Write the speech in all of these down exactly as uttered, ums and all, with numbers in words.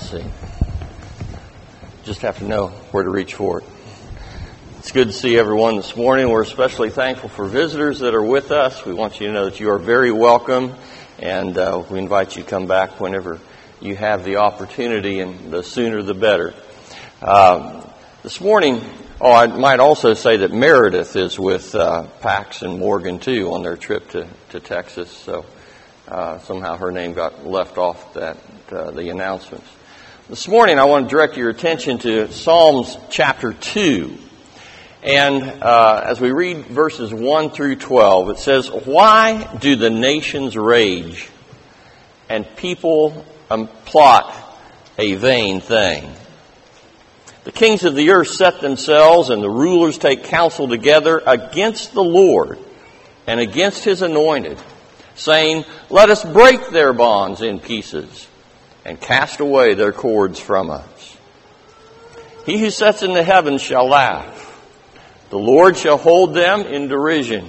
see. Just have to know where to reach for it. It's good to see everyone this morning. We're especially thankful for visitors that are with us. We want you to know that you are very welcome, and uh, we invite you to come back whenever you have the opportunity, and the sooner the better. Um, this morning, oh, I might also say that Meredith is with uh, Pax and Morgan, too, on their trip to, to Texas. So uh, somehow her name got left off that uh, the announcements. This morning, I want to direct your attention to Psalms chapter two. And uh, as we read verses one through twelve, it says, "Why do the nations rage, and people um, plot a vain thing? The kings of the earth set themselves, and the rulers take counsel together against the Lord and against His anointed, saying, Let us break their bonds in pieces and cast away their cords from us. He who sits in the heavens shall laugh. The Lord shall hold them in derision.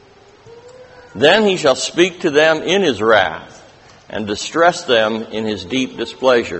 Then He shall speak to them in His wrath and distress them in His deep displeasure."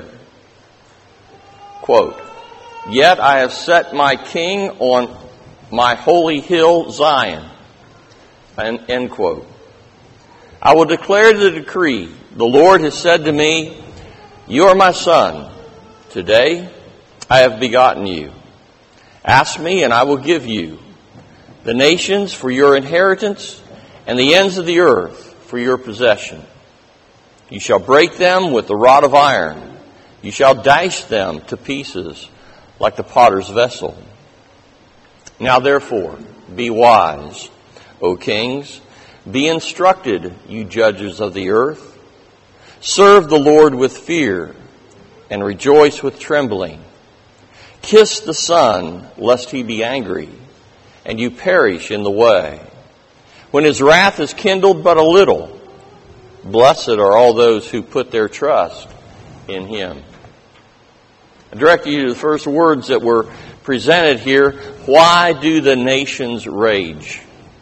Quote, "Yet I have set my king on my holy hill Zion." And end quote. "I will declare the decree. The Lord has said to me, You are my son. Today I have begotten you. Ask me, and I will give you the nations for your inheritance and the ends of the earth for your possession. You shall break them with the rod of iron. You shall dash them to pieces like the potter's vessel. Now therefore, be wise, O kings. Be instructed, you judges of the earth. Serve the Lord with fear and rejoice with trembling. Kiss the Son, lest He be angry, and you perish in the way. When His wrath is kindled but a little, blessed are all those who put their trust in Him." I direct you to the first words that were presented here. Why do the nations rage?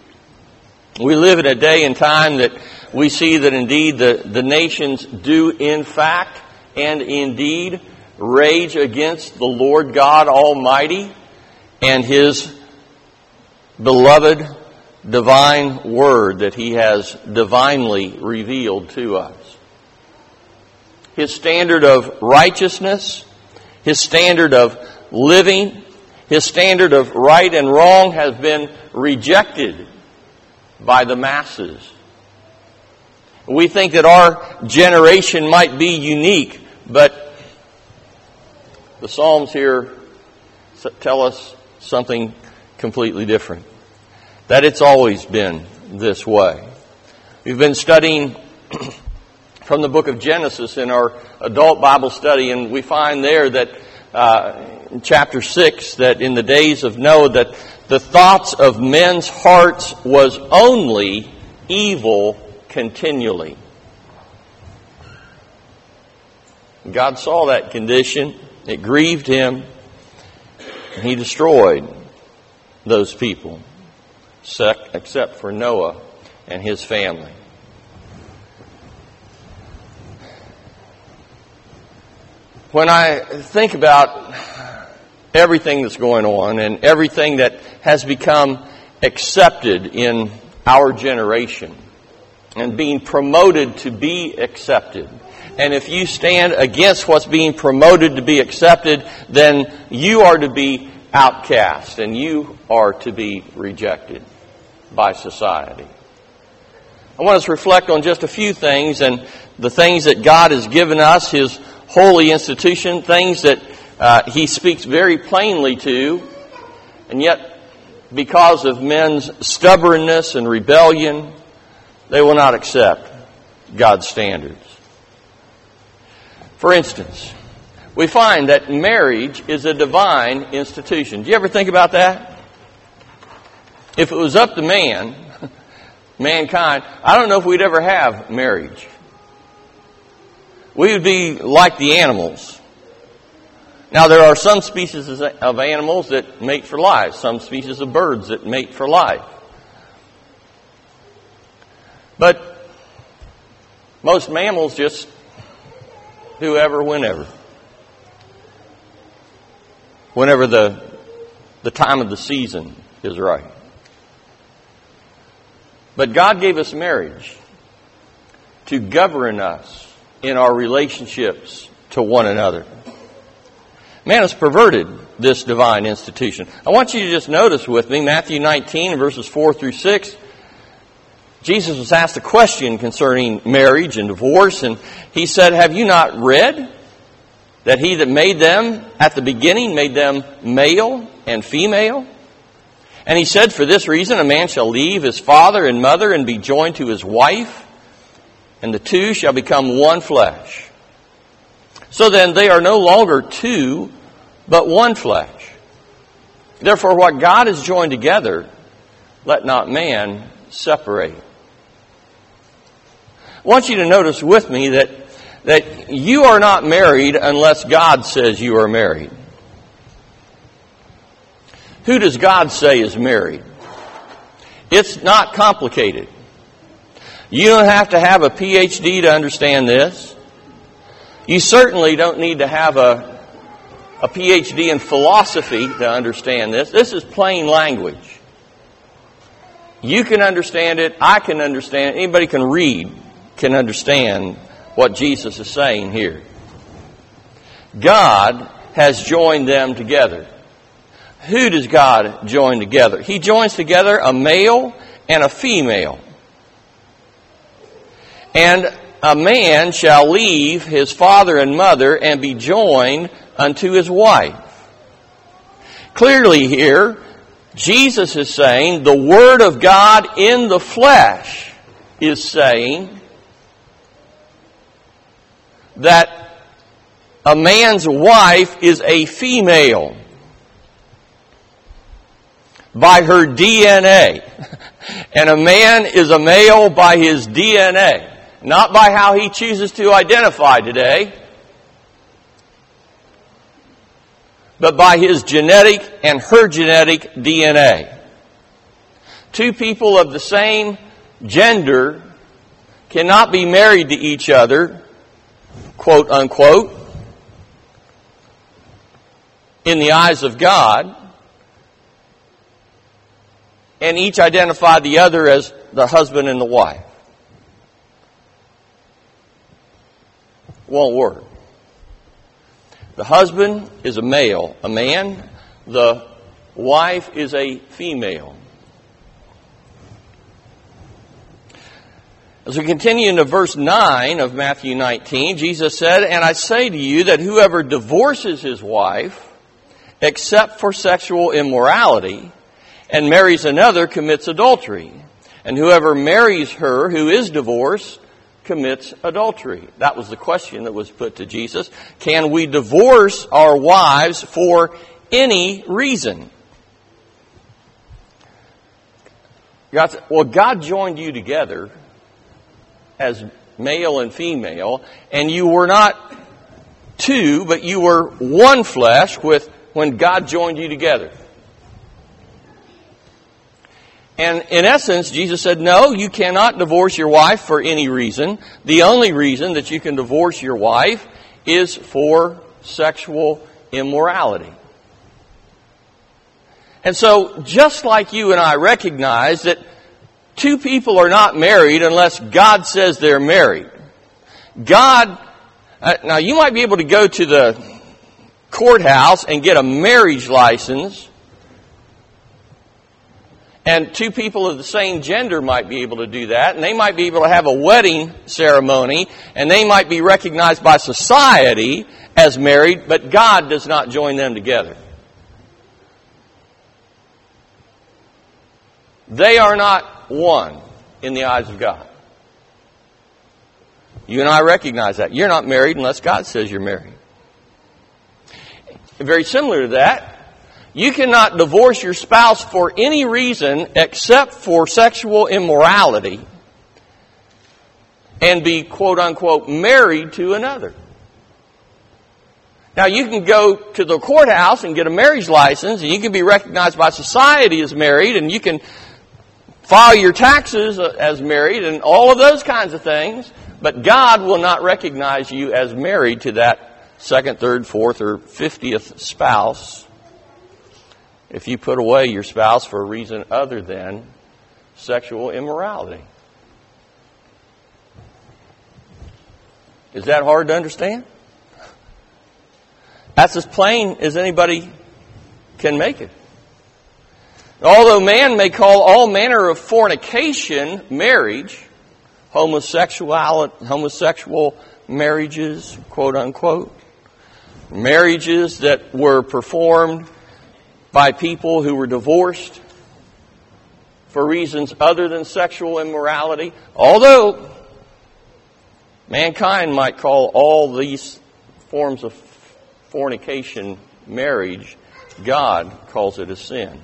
We live in a day and time that we see that indeed the, the nations do in fact and indeed rage against the Lord God Almighty and His beloved divine word that He has divinely revealed to us. His standard of righteousness, His standard of living, His standard of right and wrong has been rejected by the masses. We think that our generation might be unique, but the Psalms here tell us something completely different. That it's always been this way. We've been studying from the book of Genesis in our adult Bible study, and we find there that uh, in chapter six, that in the days of Noah, that the thoughts of men's hearts was only evil continually. God saw that condition. It grieved Him. And He destroyed those people, except for Noah and his family. When I think about everything that's going on and everything that has become accepted in our generation and being promoted to be accepted, and if you stand against what's being promoted to be accepted, then you are to be outcast and you are to be rejected by society. I want us to reflect on just a few things, and the things that God has given us, His holy institution, things that uh, He speaks very plainly to, and yet because of men's stubbornness and rebellion, they will not accept God's standards. For instance, we find that marriage is a divine institution. Do you ever think about that? If it was up to man, mankind, I don't know if we'd ever have marriage. We would be like the animals. Now, there are some species of animals that mate for life, some species of birds that mate for life. But most mammals just whoever, whenever. whenever the, the time of the season is right. But God gave us marriage to govern us in our relationships to one another. Man has perverted this divine institution. I want you to just notice with me, Matthew nineteen, verses four through six. Jesus was asked a question concerning marriage and divorce, and he said, have you not read that he that made them at the beginning made them male and female? And he said, for this reason a man shall leave his father and mother and be joined to his wife, and the two shall become one flesh. So then they are no longer two, but one flesh. Therefore what God has joined together, let not man separate. I want you to notice with me that, that you are not married unless God says you are married. Who does God say is married? It's not complicated. You don't have to have a P H D to understand this. You certainly don't need to have a, a P H D in philosophy to understand this. This is plain language. You can understand it. I can understand it. Anybody can read, can understand what Jesus is saying here. God has joined them together. Who does God join together? He joins together a male and a female. And a man shall leave his father and mother and be joined unto his wife. Clearly here, Jesus is saying the Word of God in the flesh is saying that a man's wife is a female by her D N A. And a man is a male by his D N A. Not by how he chooses to identify today, but by his genetic and her genetic D N A. Two people of the same gender cannot be married to each other, quote unquote, in the eyes of God, and each identify the other as the husband and the wife. Won't work. The husband is a male, a man. The wife is a female. As we continue into verse nine of Matthew nineteen, Jesus said, and I say to you that whoever divorces his wife, except for sexual immorality, and marries another commits adultery. And whoever marries her who is divorced commits adultery. That was the question that was put to Jesus. Can we divorce our wives for any reason? God said, well, God joined you together as male and female, and you were not two, but you were one flesh with when God joined you together. And in essence, Jesus said, no, you cannot divorce your wife for any reason. The only reason that you can divorce your wife is for sexual immorality. And so, just like you and I recognize that two people are not married unless God says they're married. God, uh, now you might be able to go to the courthouse and get a marriage license, and two people of the same gender might be able to do that, and they might be able to have a wedding ceremony, and they might be recognized by society as married, but God does not join them together. They are not one in the eyes of God. You and I recognize that. You're not married unless God says you're married. Very similar to that, you cannot divorce your spouse for any reason except for sexual immorality and be, quote unquote, married to another. Now, you can go to the courthouse and get a marriage license, and you can be recognized by society as married, and you can file your taxes as married and all of those kinds of things, but God will not recognize you as married to that second, third, fourth, or fiftieth spouse if you put away your spouse for a reason other than sexual immorality. Is that hard to understand? That's as plain as anybody can make it. Although man may call all manner of fornication marriage, homosexual, homosexual marriages, quote unquote, marriages that were performed by people who were divorced for reasons other than sexual immorality, although mankind might call all these forms of fornication marriage, God calls it a sin.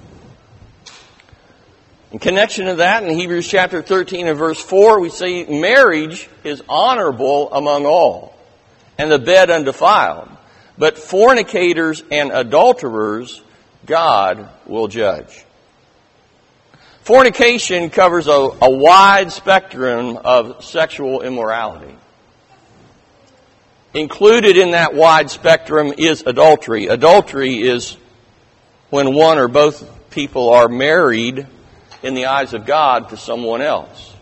In connection to that, in Hebrews chapter thirteen and verse four, we see marriage is honorable among all, and the bed undefiled. But fornicators and adulterers, God will judge. Fornication covers a, a wide spectrum of sexual immorality. Included in that wide spectrum is adultery. Adultery is when one or both people are married in the eyes of God to someone else.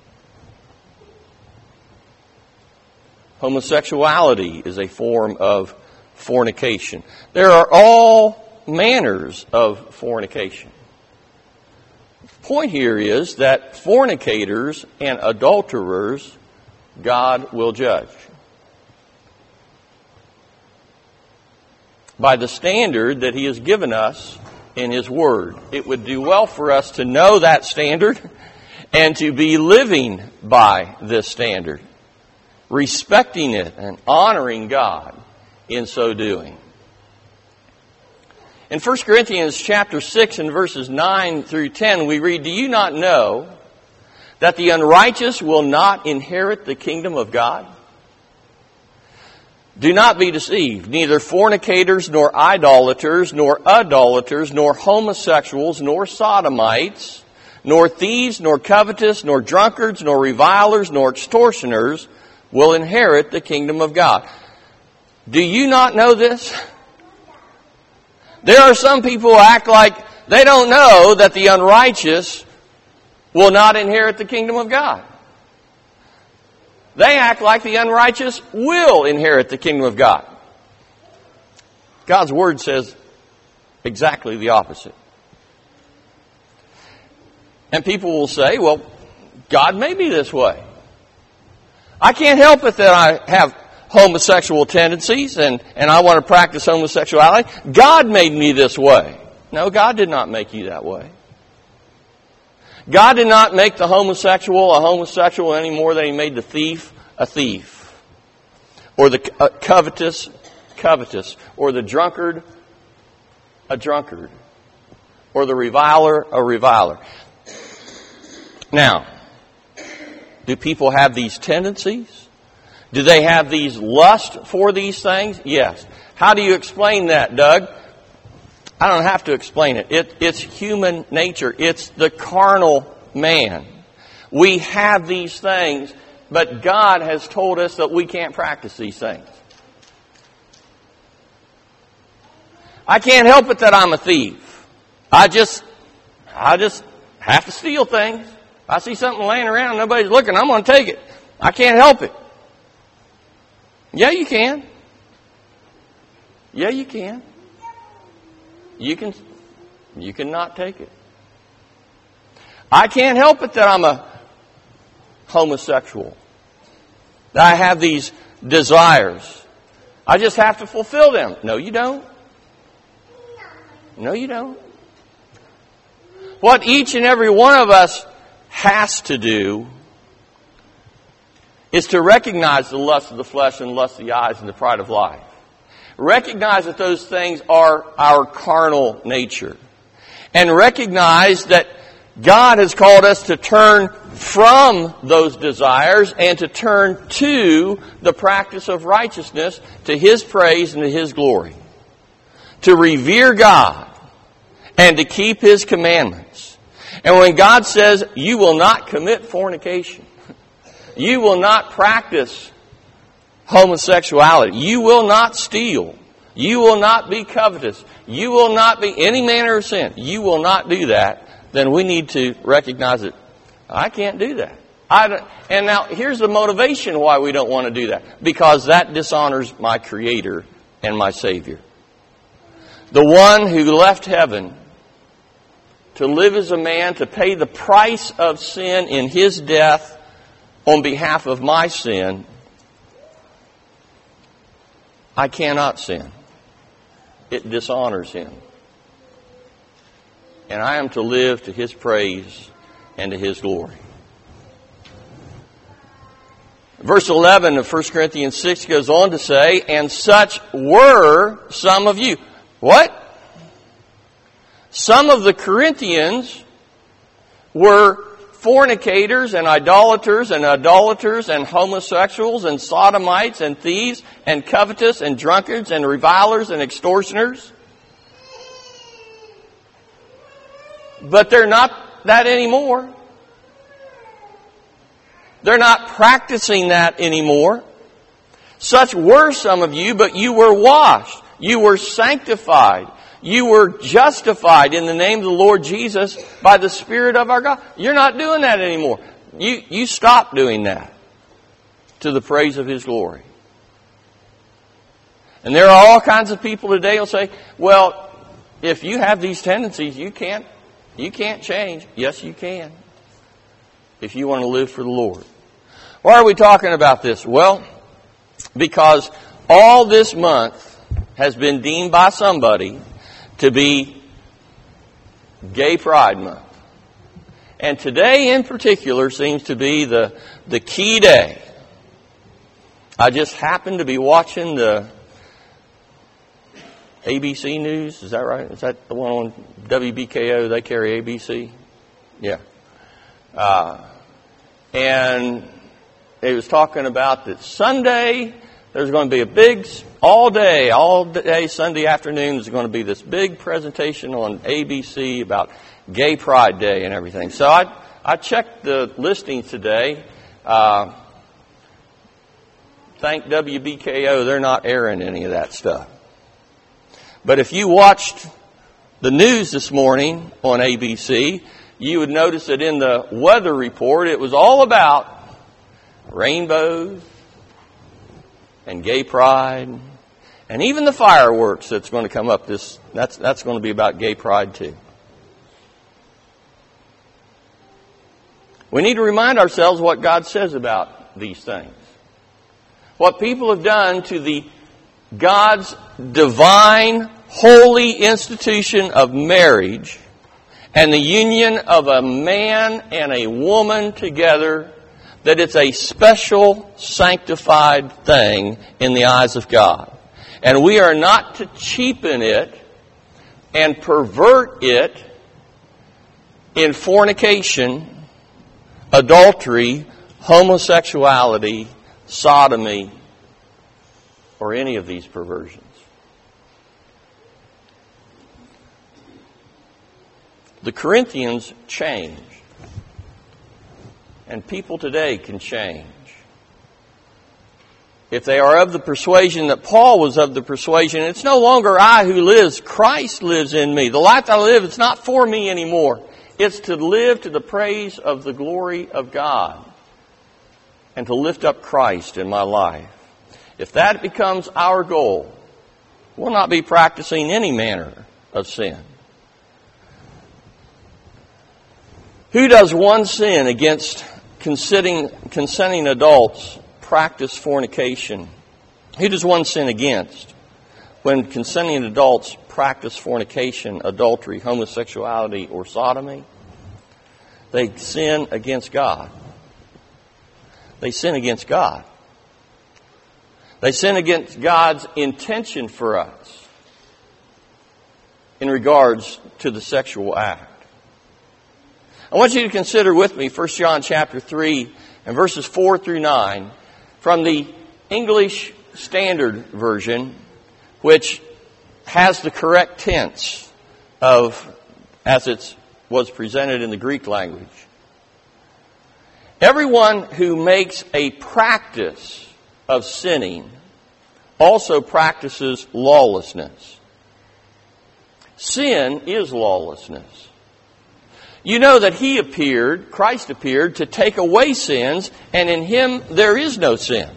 Homosexuality is a form of fornication. There are all manners of fornication. The point here is that fornicators and adulterers, God will judge. By the standard that He has given us in His Word. It would do well for us to know that standard and to be living by this standard, respecting it and honoring God in so doing. In First Corinthians chapter six and verses nine through ten, we read, "Do you not know that the unrighteous will not inherit the kingdom of God? Do not be deceived. Neither fornicators, nor idolaters, nor idolaters, nor homosexuals, nor sodomites, nor thieves, nor covetous, nor drunkards, nor revilers, nor extortioners will inherit the kingdom of God." Do you not know this? There are some people who act like they don't know that the unrighteous will not inherit the kingdom of God. They act like the unrighteous will inherit the kingdom of God. God's Word says exactly the opposite. And people will say, well, God made me this way. I can't help it that I have homosexual tendencies and, and I want to practice homosexuality. God made me this way. No, God did not make you that way. God did not make the homosexual a homosexual any more than He made the thief a thief. Or the uh, covetous, covetous. Or the drunkard, a drunkard. Or the reviler, a reviler. Now, do people have these tendencies? Do they have these lust for these things? Yes. How do you explain that, Doug? I don't have to explain it. it. It's human nature. It's the carnal man. We have these things, but God has told us that we can't practice these things. I can't help it that I'm a thief. I just, I just have to steal things. If I see something laying around, nobody's looking, I'm going to take it. I can't help it. Yeah, you can. Yeah, you can. You can, you can not take it. I can't help it that I'm a homosexual. That I have these desires. I just have to fulfill them. No, you don't. No, you don't. What each and every one of us has to do is to recognize the lust of the flesh and the lust of the eyes and the pride of life. Recognize that those things are our carnal nature. And recognize that God has called us to turn from those desires and to turn to the practice of righteousness, to His praise and to His glory. To revere God and to keep His commandments. And when God says, you will not commit fornication, you will not practice homosexuality, you will not steal, you will not be covetous, you will not be any manner of sin, you will not do that, then we need to recognize that I can't do that. I don't, and now here's the motivation why we don't want to do that. Because that dishonors my Creator and my Savior. The one who left heaven to live as a man, to pay the price of sin in His death on behalf of my sin, I cannot sin. It dishonors Him. And I am to live to His praise and to His glory. Verse eleven of First Corinthians six goes on to say, and such were some of you. What? Some of the Corinthians were fornicators and idolaters and idolaters and homosexuals and sodomites and thieves and covetous and drunkards and revilers and extortioners. But they're not that anymore. They're not practicing that anymore. Such were some of you, but you were washed. You were sanctified. You were justified in the name of the Lord Jesus by the Spirit of our God. You're not doing that anymore. You, you stop doing that to the praise of His glory. And there are all kinds of people today who'll say, well, if you have these tendencies, you can't, you can't change. Yes, you can. If you want to live for the Lord. Why are we talking about this? Well, because all this month has been deemed by somebody to be Gay Pride Month. And today in particular seems to be the, the key day. I just happened to be watching the A B C News. Is that right? Is that the one on W B K O? They carry A B C? Yeah. Uh, and it was talking about that Sunday there's going to be a big, all day, all day Sunday afternoon, there's going to be this big presentation on A B C about Gay Pride Day and everything. So I I checked the listings today. Uh, thank W B K O, they're not airing any of that stuff. But if you watched the news this morning on A B C, you would notice that in the weather report, it was all about rainbows and gay pride, and even the fireworks that's going to come up this, that's, that's going to be about gay pride too. We need to remind ourselves what God says about these things. What people have done to the God's divine, holy institution of marriage and the union of a man and a woman together, that it's a special, sanctified thing in the eyes of God. And we are not to cheapen it and pervert it in fornication, adultery, homosexuality, sodomy, or any of these perversions. The Corinthians changed. And people today can change. If they are of the persuasion that Paul was of the persuasion, it's no longer I who lives, Christ lives in me. The life I live, it's not for me anymore. It's to live to the praise of the glory of God and to lift up Christ in my life. If that becomes our goal, we'll not be practicing any manner of sin. Who does one sin against consenting, consenting adults practice fornication? Who does one sin against when consenting adults practice fornication, adultery, homosexuality, or sodomy? They sin against God. They sin against God. They sin against God's intention for us in regards to the sexual act. I want you to consider with me First John chapter three and verses four through nine from the English Standard Version, which has the correct tense of as it was presented in the Greek language. Everyone who makes a practice of sinning also practices lawlessness. Sin is lawlessness. You know that He appeared, Christ appeared, to take away sins, and in Him there is no sin.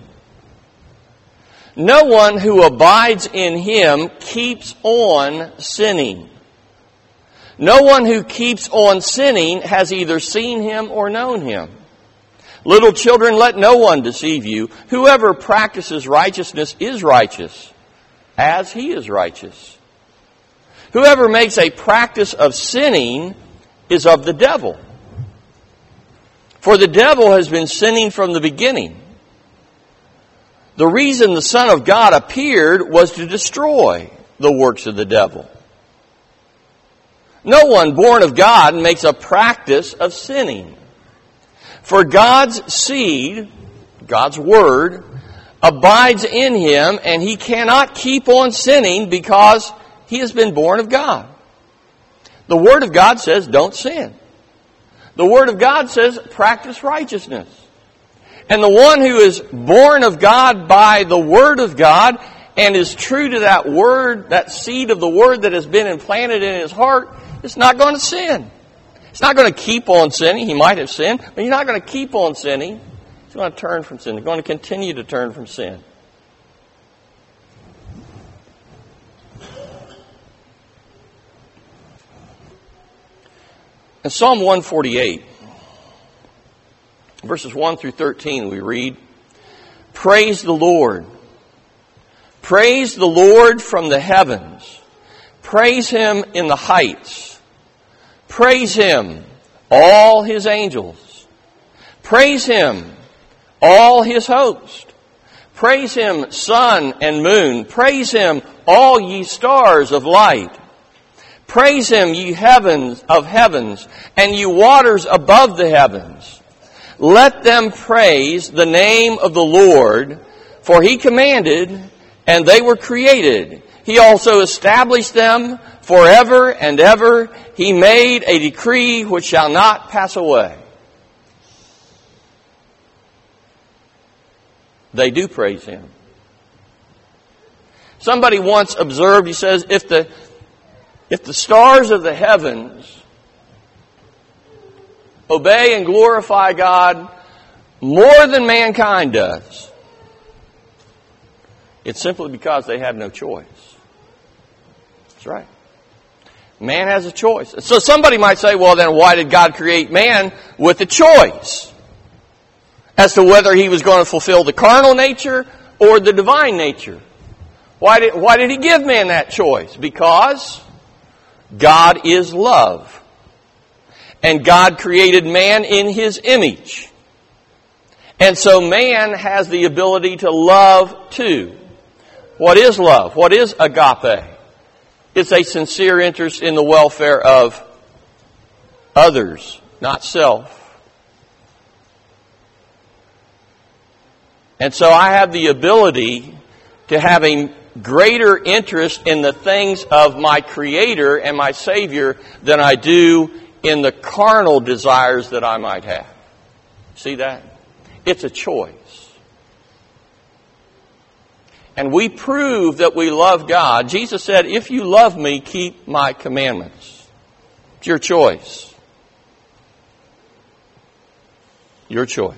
No one who abides in Him keeps on sinning. No one who keeps on sinning has either seen Him or known Him. Little children, let no one deceive you. Whoever practices righteousness is righteous, as He is righteous. Whoever makes a practice of sinning is of the devil. For the devil has been sinning from the beginning. The reason the Son of God appeared was to destroy the works of the devil. No one born of God makes a practice of sinning. For God's seed, God's Word, abides in him, and he cannot keep on sinning because he has been born of God. The Word of God says, don't sin. The Word of God says, practice righteousness. And the one who is born of God by the Word of God and is true to that Word, that seed of the Word that has been implanted in his heart, is not going to sin. He's not going to keep on sinning. He might have sinned, but he's not going to keep on sinning. He's going to turn from sin. He's going to continue to turn from sin. In Psalm one forty-eight, verses one through thirteen, we read, "Praise the Lord. Praise the Lord from the heavens. Praise Him in the heights. Praise Him, all His angels. Praise Him, all His host. Praise Him, sun and moon. Praise Him, all ye stars of light. Praise Him, ye heavens of heavens, and ye waters above the heavens. Let them praise the name of the Lord, for He commanded, and they were created. He also established them forever and ever. He made a decree which shall not pass away." They do praise Him. Somebody once observed, he says, if the If the stars of the heavens obey and glorify God more than mankind does, it's simply because they have no choice. That's right. Man has a choice. So somebody might say, well, then why did God create man with a choice as to whether he was going to fulfill the carnal nature or the divine nature? Why did, why did He give man that choice? Because God is love. And God created man in His image. And so man has the ability to love too. What is love? What is agape? It's a sincere interest in the welfare of others, not self. And so I have the ability to have a greater interest in the things of my Creator and my Savior than I do in the carnal desires that I might have. See that? It's a choice. And we prove that we love God. Jesus said, if you love me, keep my commandments. It's your choice. Your choice.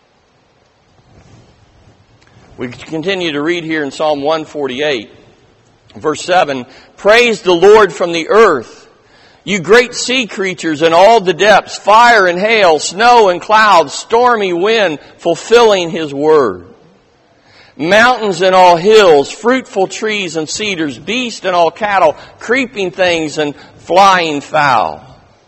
We continue to read here in Psalm one forty-eight, verse seven, "Praise the Lord from the earth, you great sea creatures in all the depths, fire and hail, snow and clouds, stormy wind, fulfilling His word. Mountains and all hills, fruitful trees and cedars, beasts and all cattle, creeping things and flying fowl."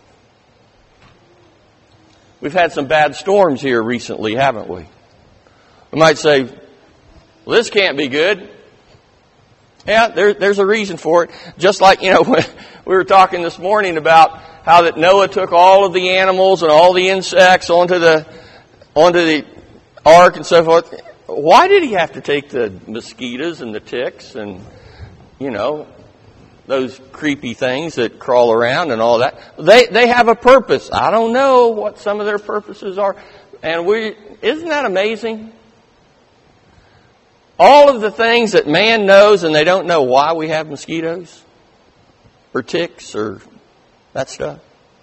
We've had some bad storms here recently, haven't we? We might say, well, this can't be good. Yeah, there, there's a reason for it. Just like, you know, we were talking this morning about how that Noah took all of the animals and all the insects onto the onto the ark and so forth. Why did he have to take the mosquitoes and the ticks and, you know, those creepy things that crawl around and all that? They they have a purpose. I don't know what some of their purposes are. And we isn't that amazing? All of the things that man knows and they don't know why we have mosquitoes or ticks or that stuff.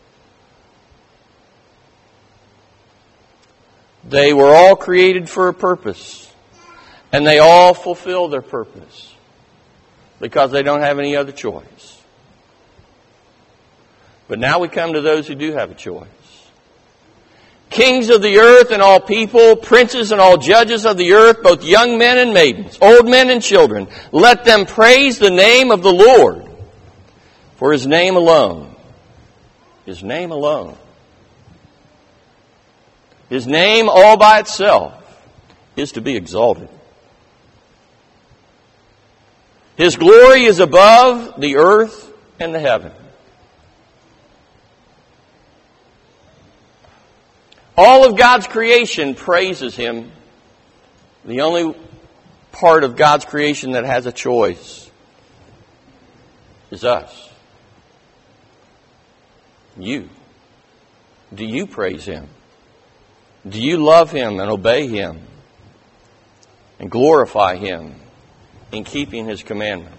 They were all created for a purpose. And they all fulfill their purpose. Because they don't have any other choice. But now we come to those who do have a choice. Kings of the earth and all people, princes and all judges of the earth, both young men and maidens, old men and children, let them praise the name of the Lord. For His name alone, His name alone, His name all by itself is to be exalted. His glory is above the earth and the heaven. All of God's creation praises Him. The only part of God's creation that has a choice is us. You. Do you praise Him? Do you love Him and obey Him and glorify Him in keeping His commandments?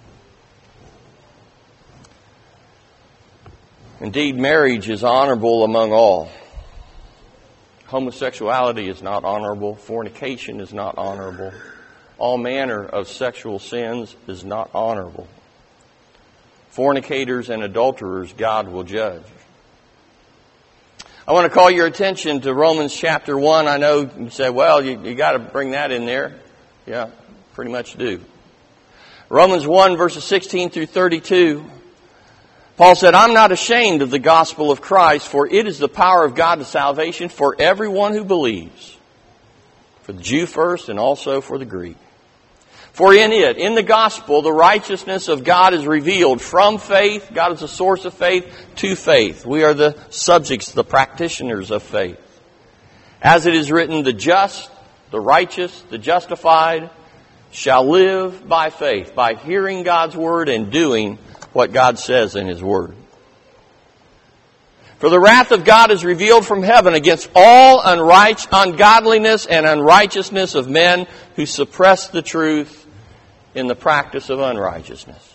Indeed, marriage is honorable among all. Homosexuality is not honorable. Fornication is not honorable. All manner of sexual sins is not honorable. Fornicators and adulterers God will judge. I want to call your attention to Romans chapter one. I know you say, well, you, you got to bring that in there. Yeah, pretty much do. Romans one, verses sixteen through thirty-two. Paul said, I'm not ashamed of the gospel of Christ, for it is the power of God to salvation for everyone who believes. For the Jew first and also for the Greek. For in it, in the gospel, the righteousness of God is revealed from faith. God is the source of faith to faith. We are the subjects, the practitioners of faith. As it is written, the just, the righteous, the justified shall live by faith, by hearing God's word and doing what God says in His word. For the wrath of God is revealed from heaven against all unright, ungodliness and unrighteousness of men who suppress the truth in the practice of unrighteousness.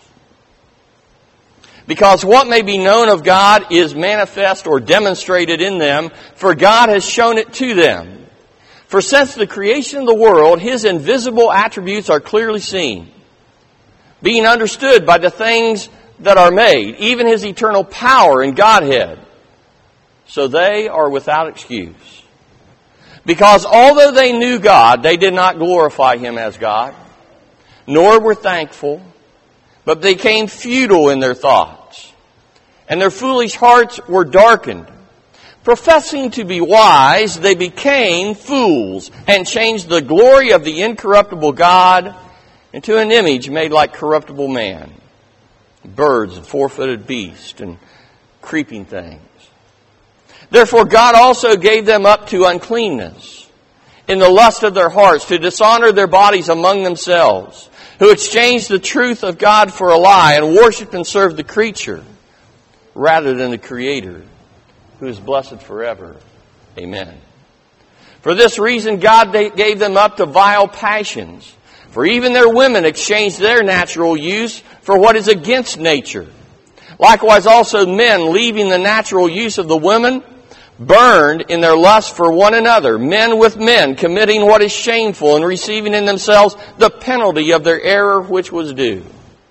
Because what may be known of God is manifest or demonstrated in them, for God has shown it to them. For since the creation of the world, His invisible attributes are clearly seen, being understood by the things that are made, even His eternal power and Godhead. So they are without excuse. Because although they knew God, they did not glorify Him as God, nor were thankful, but they became futile in their thoughts, and their foolish hearts were darkened. Professing to be wise, they became fools, and changed the glory of the incorruptible God into an image made like corruptible man, birds and four-footed beasts and creeping things. Therefore God also gave them up to uncleanness in the lust of their hearts, to dishonor their bodies among themselves, who exchanged the truth of God for a lie and worshiped and served the creature rather than the Creator, who is blessed forever. Amen. For this reason God gave them up to vile passions. For even their women exchanged their natural use for what is against nature. Likewise also men, leaving the natural use of the women, burned in their lust for one another, men with men, committing what is shameful and receiving in themselves the penalty of their error which was due.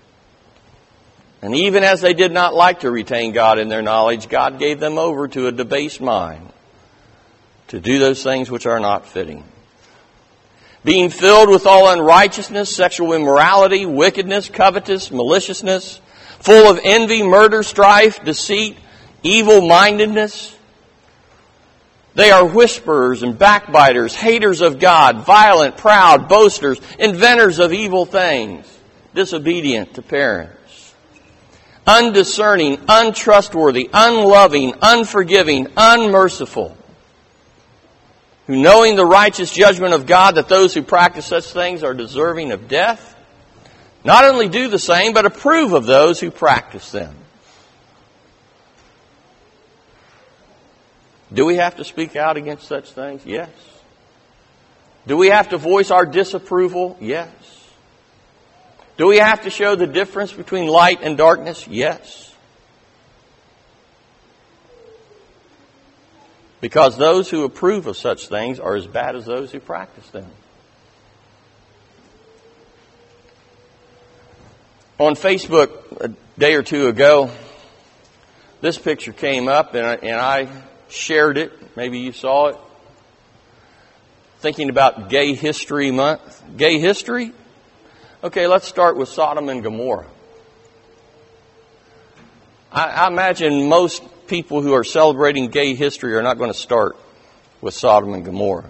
And even as they did not like to retain God in their knowledge, God gave them over to a debased mind to do those things which are not fitting. Being filled with all unrighteousness, sexual immorality, wickedness, covetous, maliciousness, full of envy, murder, strife, deceit, evil-mindedness. They are whisperers and backbiters, haters of God, violent, proud, boasters, inventors of evil things, disobedient to parents, undiscerning, untrustworthy, unloving, unforgiving, unmerciful, who knowing the righteous judgment of God that those who practice such things are deserving of death, not only do the same, but approve of those who practice them. Do we have to speak out against such things? Yes. Do we have to voice our disapproval? Yes. Do we have to show the difference between light and darkness? Yes. Because those who approve of such things are as bad as those who practice them. On Facebook a day or two ago, this picture came up and I, and I shared it. Maybe you saw it. Thinking about Gay History Month. Gay history? Okay, let's start with Sodom and Gomorrah. I, I imagine most people who are celebrating gay history are not going to start with Sodom and Gomorrah.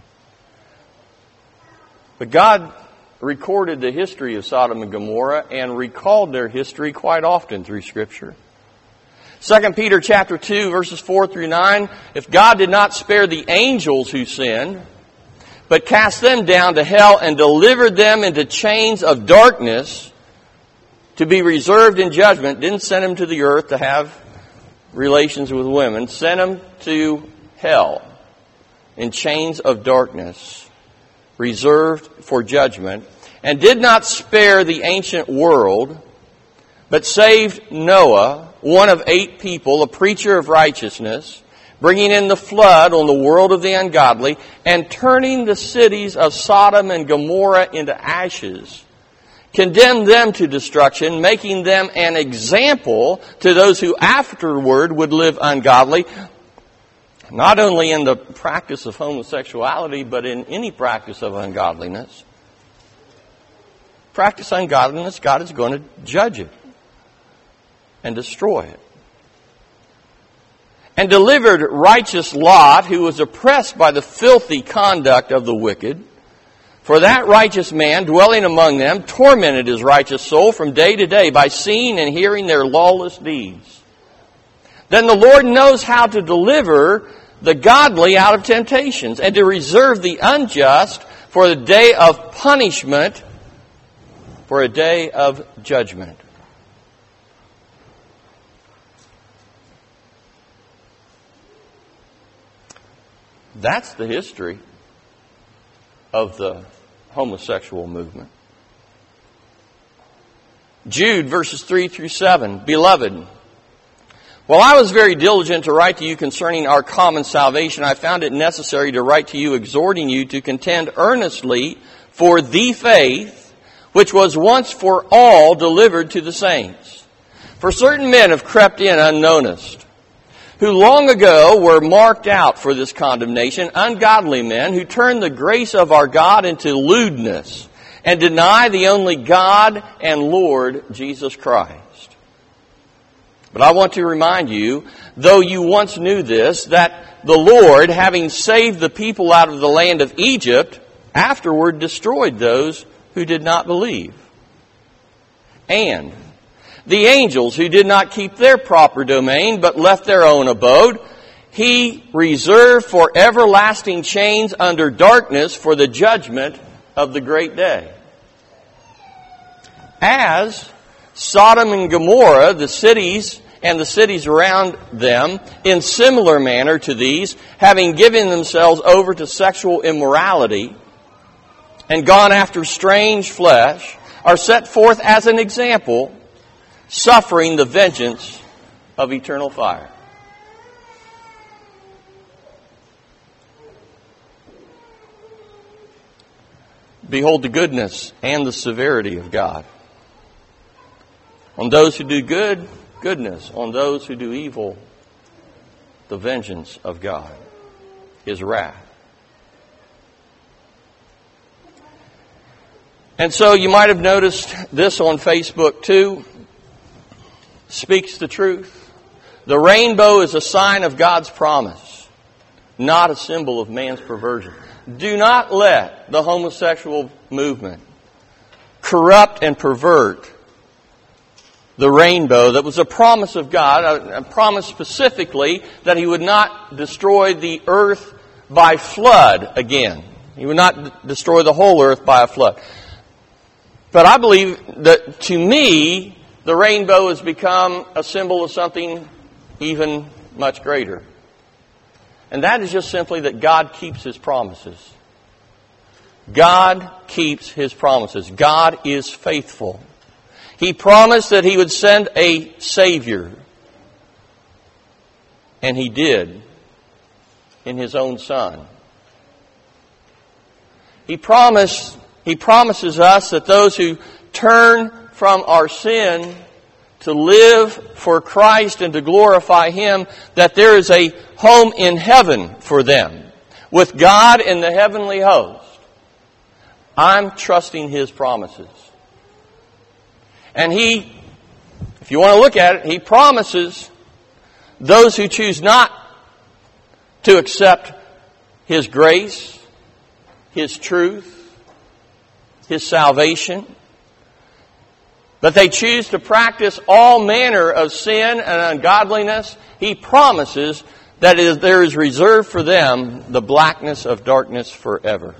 But God recorded the history of Sodom and Gomorrah and recalled their history quite often through Scripture. Second Peter chapter two, verses four through nine, if God did not spare the angels who sinned, but cast them down to hell and delivered them into chains of darkness to be reserved in judgment, didn't send them to the earth to have relations with women, sent them to hell in chains of darkness, reserved for judgment, and did not spare the ancient world, but saved Noah, one of eight people, a preacher of righteousness, bringing in the flood on the world of the ungodly, and turning the cities of Sodom and Gomorrah into ashes, condemned them to destruction, making them an example to those who afterward would live ungodly, not only in the practice of homosexuality, but in any practice of ungodliness. Practice ungodliness, God is going to judge it and destroy it. And delivered righteous Lot, who was oppressed by the filthy conduct of the wicked. For that righteous man, dwelling among them, tormented his righteous soul from day to day by seeing and hearing their lawless deeds. Then the Lord knows how to deliver the godly out of temptations, and to reserve the unjust for the day of punishment, for a day of judgment. That's the history of the homosexual movement. Jude, verses three through seven. Beloved, while I was very diligent to write to you concerning our common salvation, I found it necessary to write to you, exhorting you to contend earnestly for the faith which was once for all delivered to the saints. For certain men have crept in unnoticed, who long ago were marked out for this condemnation, ungodly men who turn the grace of our God into lewdness and deny the only God and Lord Jesus Christ. But I want to remind you, though you once knew this, that the Lord, having saved the people out of the land of Egypt, afterward destroyed those who did not believe. And the angels who did not keep their proper domain, but left their own abode, He reserved for everlasting chains under darkness for the judgment of the great day. As Sodom and Gomorrah, the cities and the cities around them, in similar manner to these, having given themselves over to sexual immorality and gone after strange flesh, are set forth as an example, suffering the vengeance of eternal fire. Behold the goodness and the severity of God. On those who do good, goodness. On those who do evil, the vengeance of God, His wrath. And so you might have noticed this on Facebook too. Speaks the truth. The rainbow is a sign of God's promise, not a symbol of man's perversion. Do not let the homosexual movement corrupt and pervert the rainbow that was a promise of God, a, a promise specifically that He would not destroy the earth by flood again. He would not d- destroy the whole earth by a flood. But I believe that, to me, the rainbow has become a symbol of something even much greater. And that is just simply that God keeps His promises. God keeps His promises. God is faithful. He promised that He would send a Savior. And He did in His own Son. He promised, He promises us that those who turn from our sin to live for Christ and to glorify Him, that there is a home in heaven for them, with God in the heavenly host. I'm trusting His promises. And He, if you want to look at it, He promises those who choose not to accept His grace, His truth, His salvation, but they choose to practice all manner of sin and ungodliness, He promises that is, there is reserved for them the blackness of darkness forever.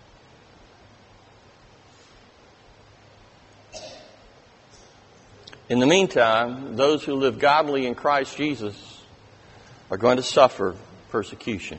In the meantime, those who live godly in Christ Jesus are going to suffer persecution.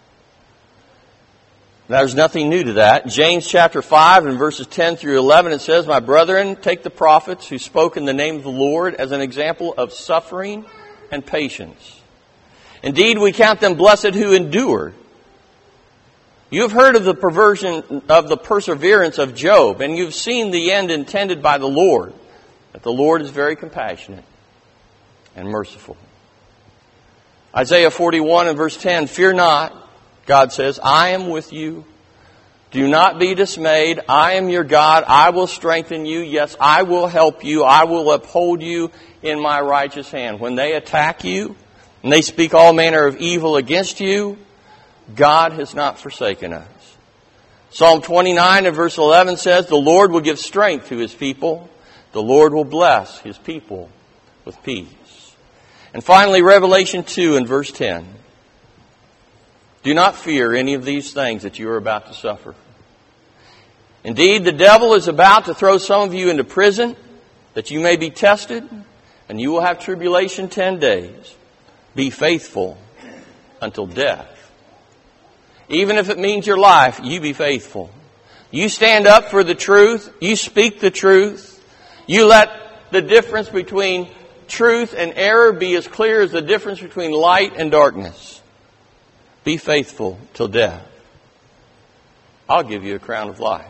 Now, there's nothing new to that. James chapter five and verses ten through eleven, it says, "My brethren, take the prophets who spoke in the name of the Lord as an example of suffering and patience. Indeed, we count them blessed who endure. You have heard of the perversion of the perseverance of Job, and you've seen the end intended by the Lord, that the Lord is very compassionate and merciful." Isaiah forty-one and verse ten, "Fear not," God says, "I am with you. Do not be dismayed. I am your God. I will strengthen you. Yes, I will help you. I will uphold you in my righteous hand." When they attack you and they speak all manner of evil against you, God has not forsaken us. Psalm twenty-nine and verse eleven says, "The Lord will give strength to His people. The Lord will bless His people with peace." And finally, Revelation two and verse ten. "Do not fear any of these things that you are about to suffer. Indeed, the devil is about to throw some of you into prison, that you may be tested, and you will have tribulation ten days. Be faithful until death." Even if it means your life, you be faithful. You stand up for the truth. You speak the truth. You let the difference between truth and error be as clear as the difference between light and darkness. Be faithful till death. I'll give you a crown of life.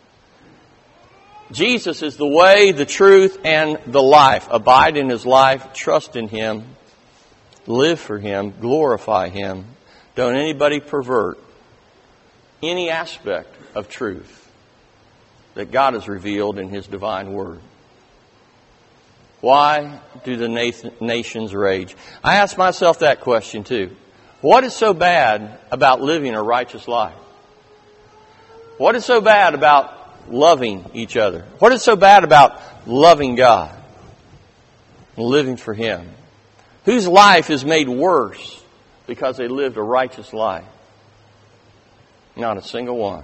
Jesus is the way, the truth, and the life. Abide in His life. Trust in Him. Live for Him. Glorify Him. Don't anybody pervert any aspect of truth that God has revealed in His divine Word. Why do the nations rage? I ask myself that question too. What is so bad about living a righteous life? What is so bad about loving each other? What is so bad about loving God and living for Him? Whose life is made worse because they lived a righteous life? Not a single one.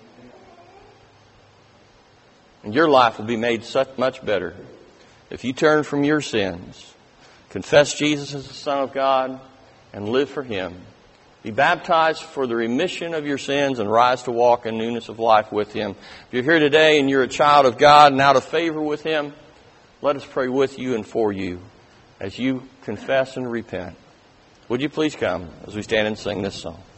And your life will be made such much better if you turn from your sins, confess Jesus as the Son of God, and live for Him. Be baptized for the remission of your sins and rise to walk in newness of life with Him. If you're here today and you're a child of God and out of favor with Him, let us pray with you and for you as you confess and repent. Would you please come as we stand and sing this song?